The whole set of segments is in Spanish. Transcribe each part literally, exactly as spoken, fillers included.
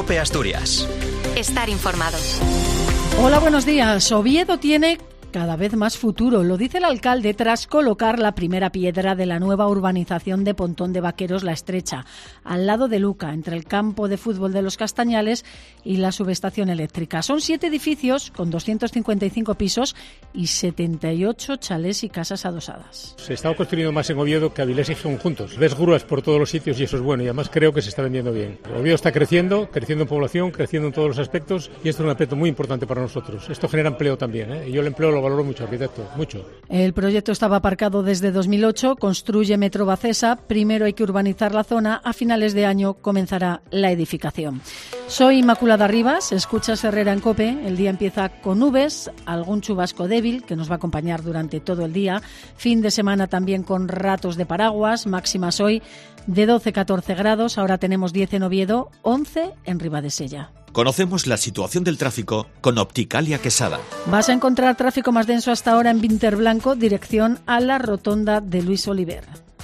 COPE Asturias. Estar informado. Hola, buenos días. Oviedo tiene cada vez más futuro, lo dice el alcalde tras colocar la primera piedra de la nueva urbanización de Pontón de Vaqueros La Estrecha, al lado de Luca, entre el campo de fútbol de Los Castañales y la subestación eléctrica. Son siete edificios con doscientos cincuenta y cinco pisos y setenta y ocho chalés y casas adosadas. Se está construyendo más en Oviedo que Avilés y Gijón juntos. Ves grúas por todos los sitios y eso es bueno, y además creo que se está vendiendo bien. Oviedo está creciendo, creciendo en población, creciendo en todos los aspectos, y esto es un aspecto muy importante para nosotros. Esto genera empleo también, ¿eh? Y yo el empleo lo valoro mucho, arquitecto, mucho. El proyecto estaba aparcado desde dos mil ocho, construye Metro Bacesa, primero hay que urbanizar la zona, a finales de año comenzará la edificación. Soy Inmaculada Rivas, escuchas Herrera en COPE, el día empieza con nubes, algún chubasco débil que nos va a acompañar durante todo el día, fin de semana también con ratos de paraguas, máximas hoy de doce a catorce grados, ahora tenemos diez en Oviedo, once en Ribadesella. Conocemos la situación del tráfico con Opticalia Quesada. Vas a encontrar tráfico más denso hasta ahora en Vinterblanco, dirección a la rotonda de Luis Oliver.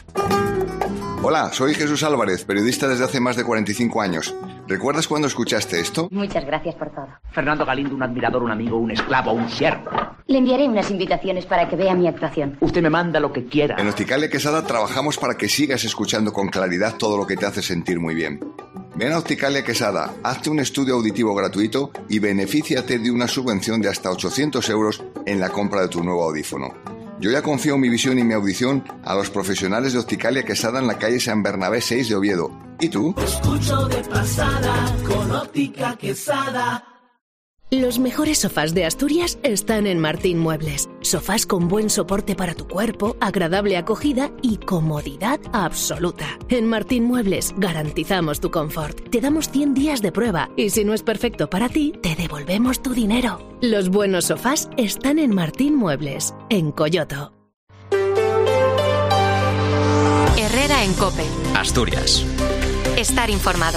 Hola, soy Jesús Álvarez, periodista desde hace más de cuarenta y cinco años. ¿Recuerdas cuando escuchaste esto? Muchas gracias por todo. Fernando Galindo, un admirador, un amigo, un esclavo, un siervo. Le enviaré unas invitaciones para que vea mi actuación. Usted me manda lo que quiera. En Opticalia Quesada trabajamos para que sigas escuchando con claridad todo lo que te hace sentir muy bien. Ven a Opticalia Quesada, hazte un estudio auditivo gratuito y benefíciate de una subvención de hasta ochocientos euros en la compra de tu nuevo audífono. Yo ya confío mi visión y mi audición a los profesionales de Opticalia Quesada en la calle San Bernabé seis de Oviedo. ¿Y tú? Escucho de pasada con Óptica Quesada. Los mejores sofás de Asturias están en Martín Muebles. Sofás con buen soporte para tu cuerpo, agradable acogida y comodidad absoluta. En Martín Muebles garantizamos tu confort. Te damos cien días de prueba y si no es perfecto para ti, te devolvemos tu dinero. Los buenos sofás están en Martín Muebles, en Coyoto. Herrera en COPE. Asturias. Estar informado.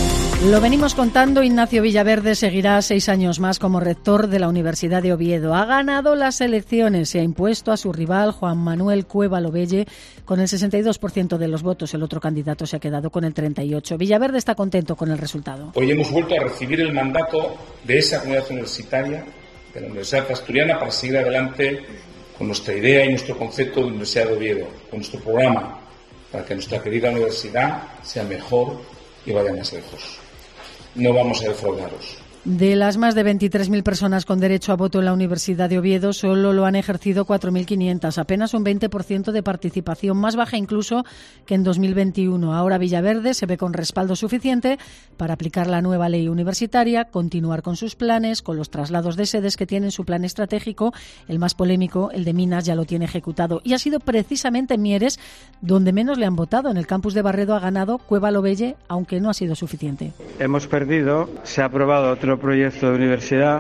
Lo venimos contando, Ignacio Villaverde seguirá seis años más como rector de la Universidad de Oviedo. Ha ganado las elecciones y ha impuesto a su rival, Juan Manuel Cueva Lobelle, con el sesenta y dos por ciento de los votos. El otro candidato se ha quedado con el treinta y ocho por ciento. Villaverde está contento con el resultado. Hoy hemos vuelto a recibir el mandato de esa comunidad universitaria, de la Universidad Asturiana, para seguir adelante con nuestra idea y nuestro concepto de Universidad de Oviedo, con nuestro programa, para que nuestra querida universidad sea mejor y vaya más lejos. No vamos a defraudaros. De las más de veintitrés mil personas con derecho a voto en la Universidad de Oviedo, solo lo han ejercido cuatro mil quinientas, apenas un veinte por ciento de participación, más baja incluso que en dos mil veintiuno. Ahora Villaverde se ve con respaldo suficiente para aplicar la nueva ley universitaria, continuar con sus planes, con los traslados de sedes que tienen su plan estratégico. El más polémico, el de Minas, ya lo tiene ejecutado. Y ha sido precisamente en Mieres donde menos le han votado. En el campus de Barredo ha ganado Cueva Lobelle, aunque no ha sido suficiente. Hemos perdido, se ha aprobado otro proyecto de universidad,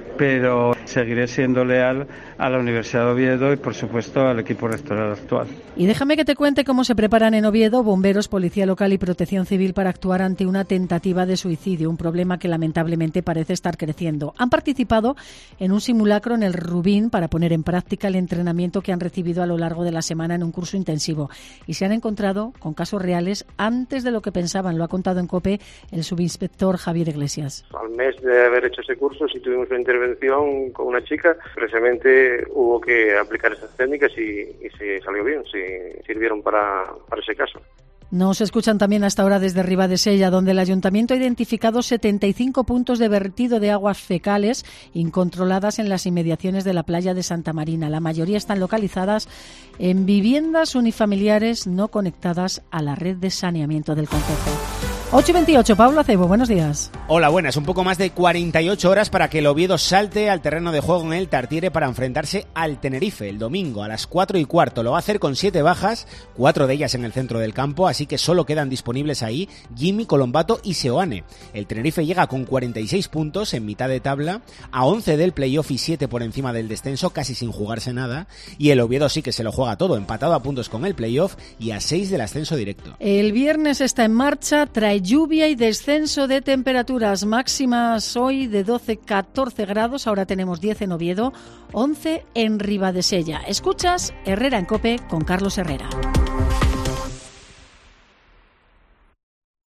pero seguiré siendo leal a la Universidad de Oviedo y, por supuesto, al equipo rectoral actual. Y déjame que te cuente cómo se preparan en Oviedo bomberos, policía local y protección civil para actuar ante una tentativa de suicidio, un problema que lamentablemente parece estar creciendo. Han participado en un simulacro en el Rubín para poner en práctica el entrenamiento que han recibido a lo largo de la semana en un curso intensivo y se han encontrado con casos reales antes de lo que pensaban. Lo ha contado en COPE el subinspector Javier Iglesias. Al mes de haber hecho ese curso sí tuvimos una intervención con una chica. Precisamente hubo que aplicar esas técnicas y, y se salió bien, se sirvieron para, para ese caso. Nos escuchan también hasta ahora desde Ribadesella, donde el Ayuntamiento ha identificado setenta y cinco puntos de vertido de aguas fecales incontroladas en las inmediaciones de la playa de Santa Marina. La mayoría están localizadas en viviendas unifamiliares no conectadas a la red de saneamiento del concejo. ocho y veintiocho, Pablo Acebo, buenos días. Hola, buenas. Un poco más de cuarenta y ocho horas para que el Oviedo salte al terreno de juego en el Tartiere para enfrentarse al Tenerife el domingo a las cuatro y cuarto. Lo va a hacer con siete bajas, cuatro de ellas en el centro del campo, así que solo quedan disponibles ahí Jimmy, Colombato y Seoane. El Tenerife llega con cuarenta y seis puntos en mitad de tabla, a once del playoff y siete por encima del descenso, casi sin jugarse nada, y el Oviedo sí que se lo juega todo, empatado a puntos con el playoff y a seis del ascenso directo. El viernes está en marcha, trae lluvia y descenso de temperaturas máximas hoy de doce a catorce grados, ahora tenemos diez en Oviedo, once en Ribadesella. Escuchas Herrera en COPE con Carlos Herrera.